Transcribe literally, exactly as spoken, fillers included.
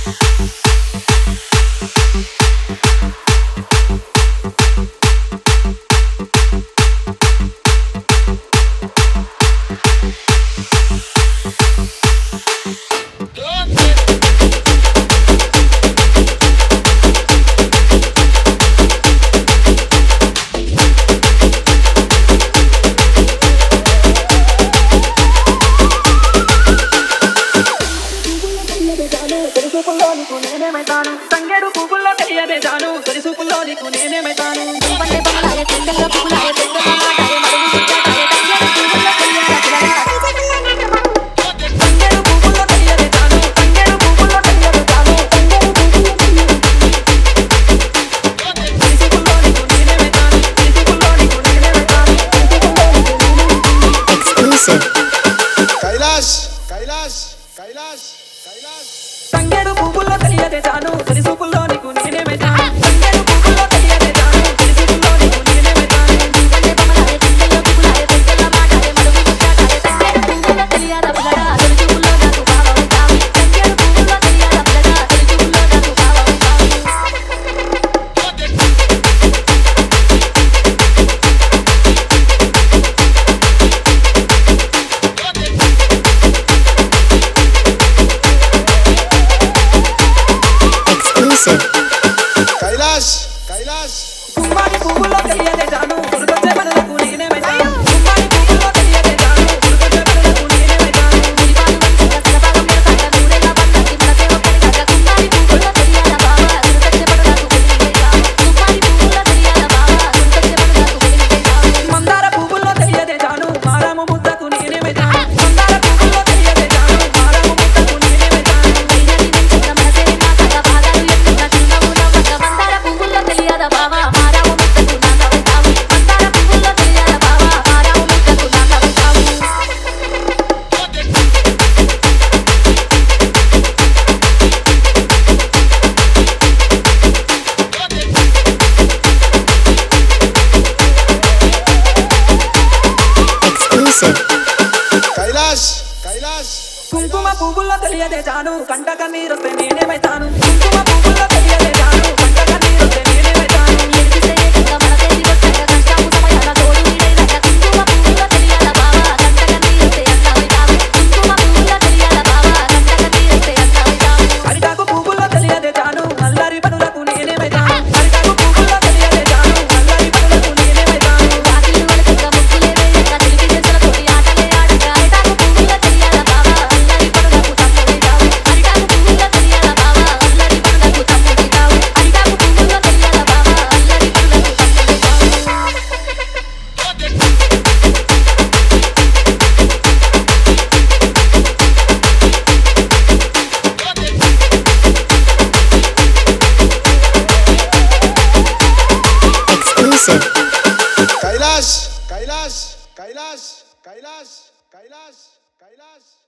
తంగేడు పువ్వుల్లో తెలియదే జాను తొలి చూపుల్లో నీకు నేనేమైతాను కైలాష్ కైలాష్ కైలాష్ కైలాష్ తంగేడు పువ్వుల్లో తెలియదే జాను తొలి చూపుల్లో నీకు నేనేమైతాను తంగేడు పువ్వుల్లో తెలియదే జాను తొలి చూపుల్లో నీకు నేనేమైతాను కైలాష్ కైలాష్ కుమ్మాడి పువ్వుల్లో తెలియదే జాను గురుకొచ్చే పనులకు నేనేమైతాను కుమ్మాడి పువ్వుల్లో తెలియదే జాను గురుకొచ్చే పనులకు నేనేమైతాను మందార పువ్వుల్లో తెలియదే జాను మారాము ముద్దకు నేనేమైతాను మందార పువ్వుల్లో తెలియదే జాను మారాము ముద్దకు నేనేమైతాను కైలాష్ కైలాష్ కుంకుమ పువ్వుల్లో తెలియదే జాను కంట కన్నీరొస్తే నేనేమైతాను కుంకుమ పువ్వుల్లో తెలియదే జాను కంట కన్నీరొస్తే నేనేమైతాను అరిటాకు పువ్వుల్లో తెలియదే జాను అల్లరి పనులకు నేనేమైతాను అరిటాకు పువ్వుల్లో తెలియదే జాను అల్లరి పనులకు నేనేమైతాను కైలాష్ కైలాష్ కైలాష్ కైలాష్ కైలాష్ కైలాష్